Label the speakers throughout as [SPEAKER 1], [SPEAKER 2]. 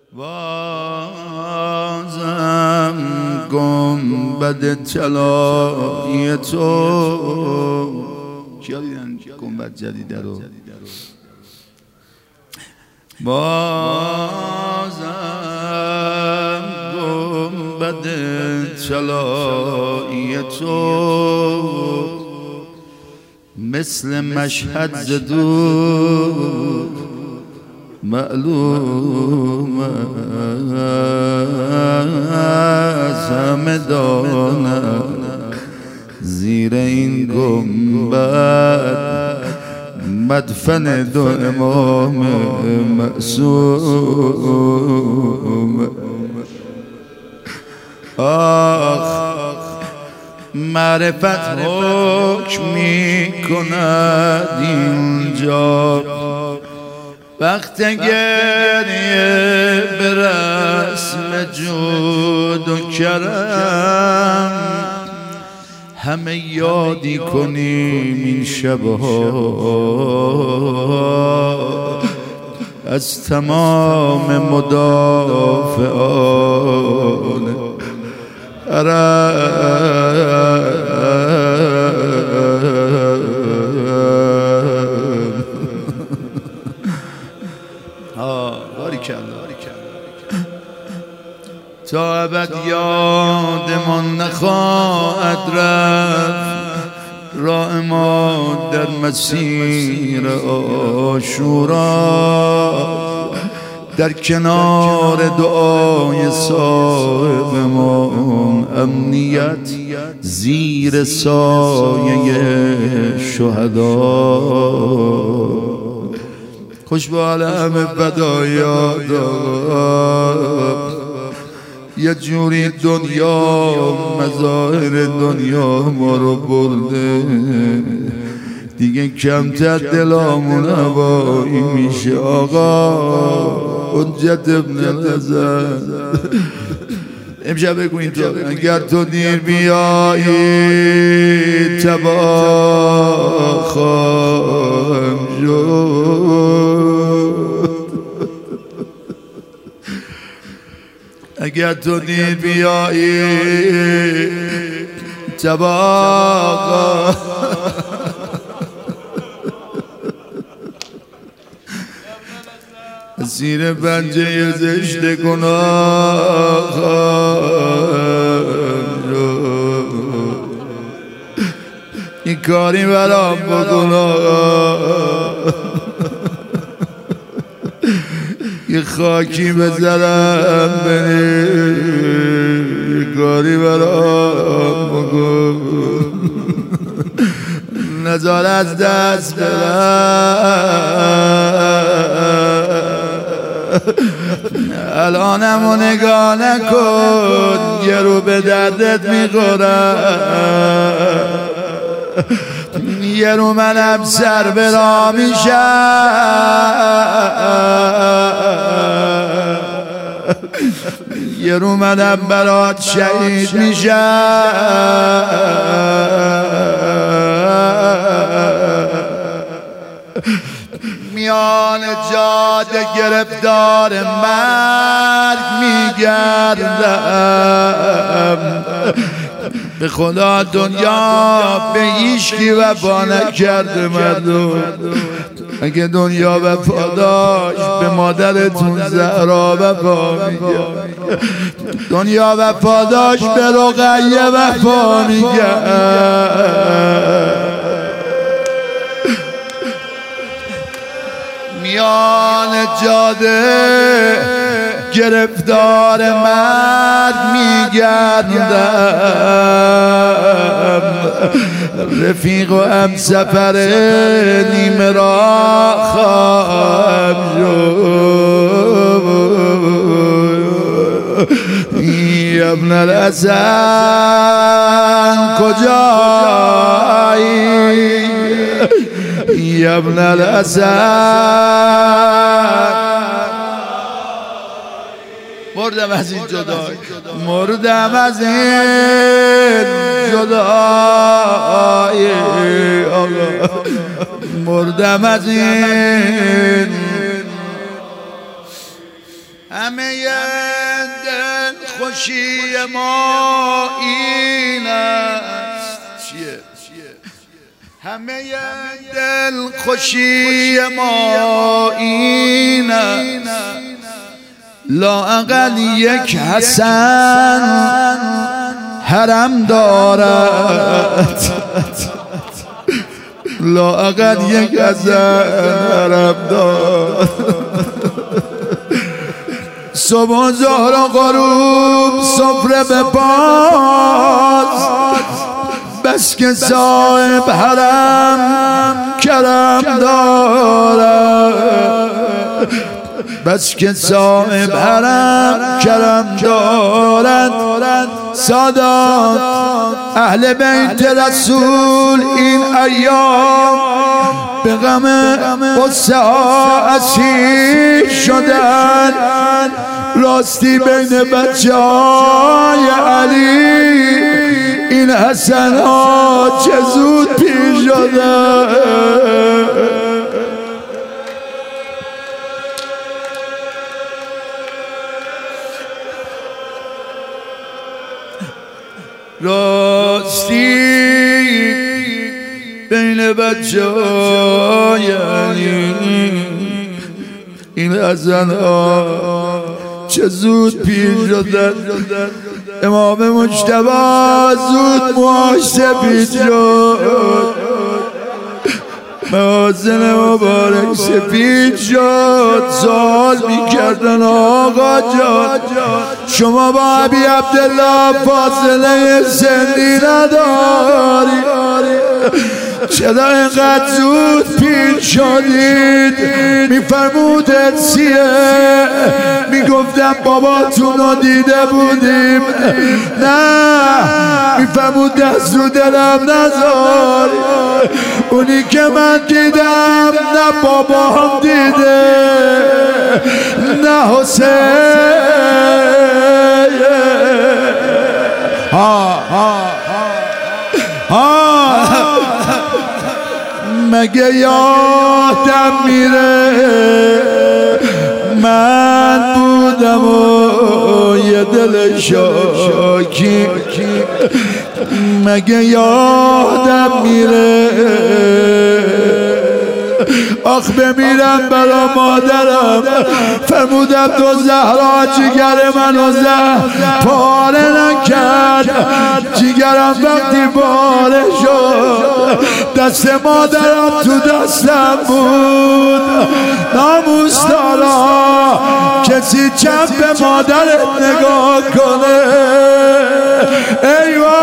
[SPEAKER 1] بازم گنبد طلایی تو کیا دیدن گنبد جدیده رو؟ بازم گنبد طلایی تو مثل مشهد ز دور معلوم از همه دانم زیر این گنبد مدفن دو امام معصوم. آخ معرفت حکم می کند اینجا وقت گریه به رسم جود و کرم همه یادی کنیم این شبها از تمام مدافعان تا ابد یادمان نخواهد رفت راه ما در مسیر عاشورا در کنار دعای صاحبمان امنیت زیر سایه شهدا. خوش به حال همه فدایان یه جوری دنیا مظاهر دنیا ما رو برده دیگه کمتر دلامون هوایی میشه. آقا حجت ابن الحسن امشب بگوین تو اگر تو دیر بیایی تباه خواهم شد، اگر تو دیر بیایی تباه زیر پنجه زشت گناه این کاری برام بکن یه خاکی بزنم بری یه کاری برام بکن نزار از دست الانمو نگاه نکن یه رو به دردت میخورم یه رو منم سر برا میشم یه رو منم برات شهید میشم میان جاده گرفتار مرگ میگردم به خدا دنیا به هیچکی وفا نکرده مردم اگه دنیا وفا داشت به مادرتون زهرا وفا میگرد دنیا وفا داشت به رقیه وفا میگرد میان جاده گرفتار مرگ میگردم رفیق و هم سفر نیمه را خواهم شد. ابن الحسن کجایی یا ابن الحسن مردم از این جدایی مردم از این جدایی مردم از این همه دل خوشی ما این است. همه دل خوشی ما این است، لااقل یک حسن حرم دارد، لااقل یک حسن حرم دارد. صبح و ظهر و غروب سفره به پاس، بس که صاحب حرم کرم دارد، بس که صاحب حرم کرم دارد. سادات اهل بیت رسول این ایام به غم قصه ها اسیر شدن، راستی بین بچه های علی این حسن ها چه زود پیر شدن. راستی بین بچه های علی این حسن ها چه زود پیر شدن. امام مجتبی زود موهاش سفید شد، محاسن مبارک سفید شد. سوال میکردن آقا جان شما با ابی عبدالله فاصله سنی نداری، چرا اینقدر زود پیر شدید؟ میفرمود ارسیه، میگفتم باباتون رو دیده بودیم. نه میفرمود دست رو دلم نذار، اونی که من دیدم نه بابام دیده نه حسین. مگه یادم میره من بودم و یه دل شاکی، مگه یادم میره آخ بمیرم برا مادرم. فرمودم تو زهرا جگر منو پاره نکرد، جگرم وقتی پاره شد دست مادرم تو دستم بود. ناموس دارا کسی چپ به مادرت نگاه کنه. ایوا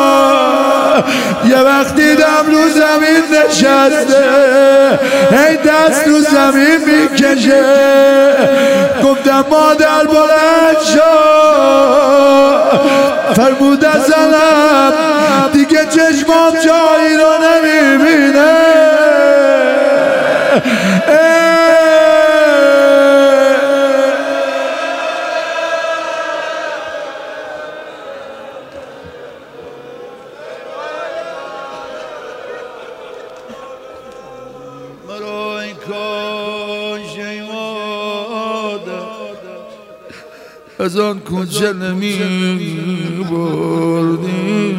[SPEAKER 1] یه وقت دیدم رو زمین نشسته، هی دست رو زمین میکشه. گفتم مادر بلند شو، فرمود زنم دیگه چشمام جایی رو نمیبینه. مرای کاش ای مادر از آن کوچه نمی بردی،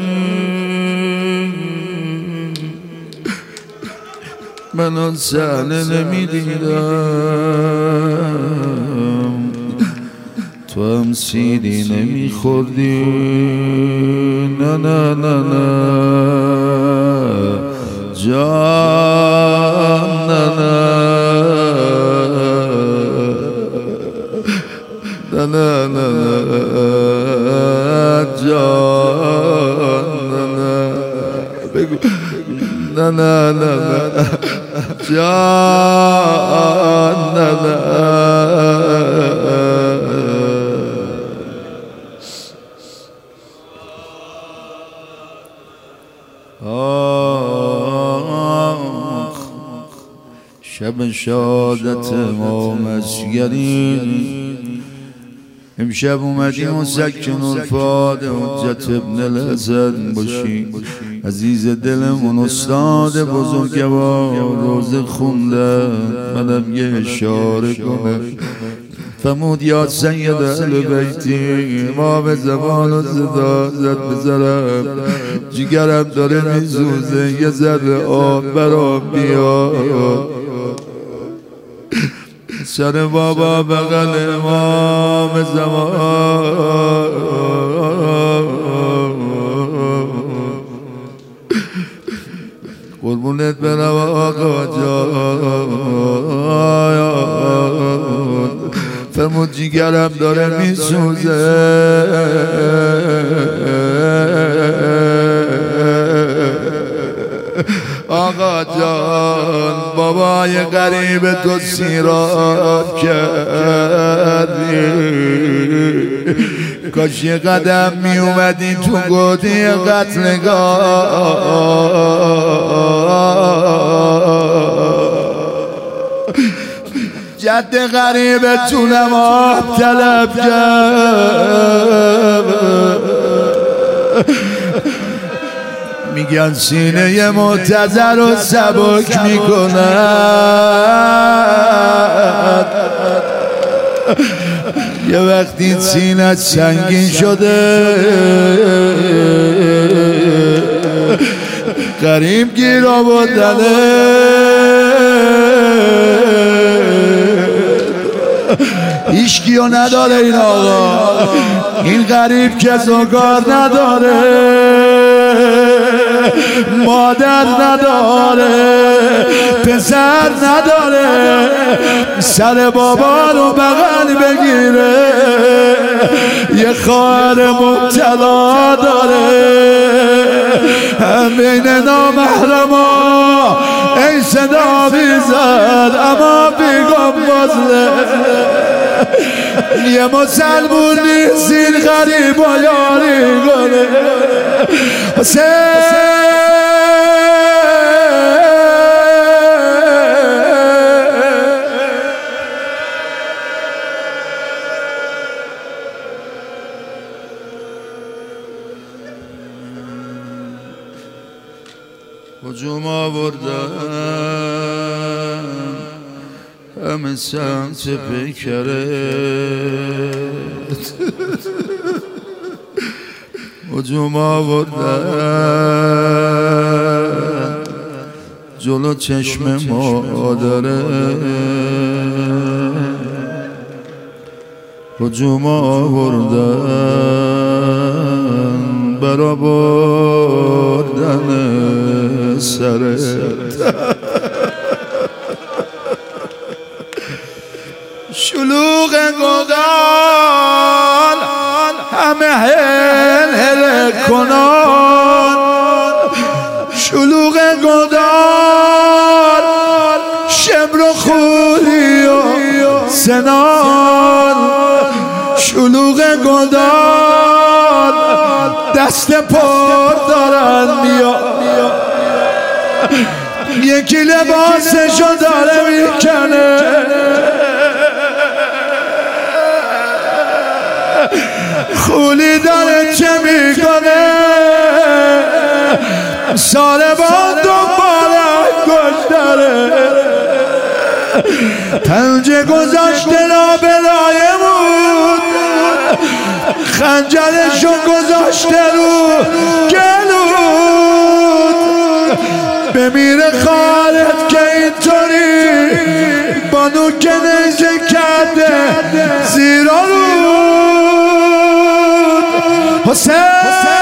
[SPEAKER 1] من آن صحنه نمی دیدم، تو هم سیدی نمی خوردی. نه نه نه نه جان، نه نه نه نه نه جان، نه نه بگو نه نه نه جان، نه نه شب شادت ما مسگرین، امشب اومدیم و سکن الفاد حجت ابن الحسن باشی. عزیز دلمون استاد بزرگوار روزه خوندن، منم یه اشاره کنم فرمود یا سید اهل بیتی امام زمان و صدا زد بزرم جگرم داره میسوزه یه ذره آب برام بیار سر بابا بغل امام زمان قربونت برم آقا جان فرمود جگرم داره میسوزه آقا جان بابای غریب تو سیراب کردی کاش یه قدم می اومدی تو گودی قتلگاه جد غریبتونم آب طلب کرد میگن سینه معتذر و سبک میکند یه وقتی سینه سنگین شده غریب گیر آوردنه هیچکیو نداره این آقا این غریب کس و کار نداره مادر نداره پسر نداره سر بابا رو بغل بگیره یه خواهر مبتلا داره بین نامحرما ای صدا بیزد اما بیگم بازله یه مسلمون نیست این غریب و یاری کنه حسین هجوم آوردن همه سمت پیکره هجوم آوردن جلو چشم مادره هجوم آوردن برآوردن سرت شلوغ گودال همه هل کنان شلوغ گودال شمر و خولی و سنان شلوغ گودال دست پر دارن بیا یکی لباسشو داره میکنه خولی داره چه میکنه ساربان دنبالش گشتره پنجه گذاشته لابلایمون خنجرشو گذاشته رو گلود بمیره خالد که اینطوری بانو که نیزه کرده زیرا رود حسین